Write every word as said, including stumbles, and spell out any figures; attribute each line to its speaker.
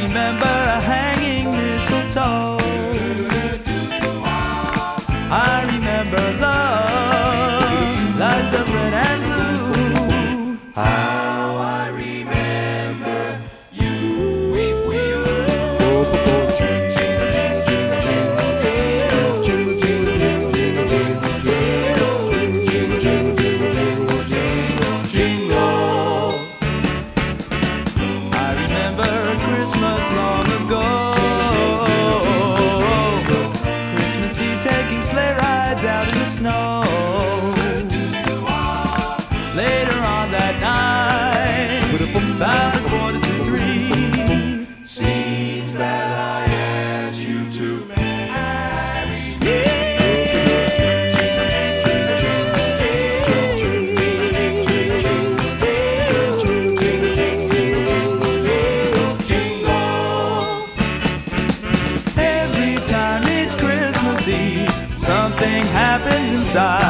Speaker 1: remember hanging mistletoe. I remember love, lights of red and blue. How I remember you. Weep, weep. Christmas long ago, Christmas Eve taking sleigh rides out in the snow. Later on that night, about a quarter to three, seems that I asked you to marry me. Something happens inside.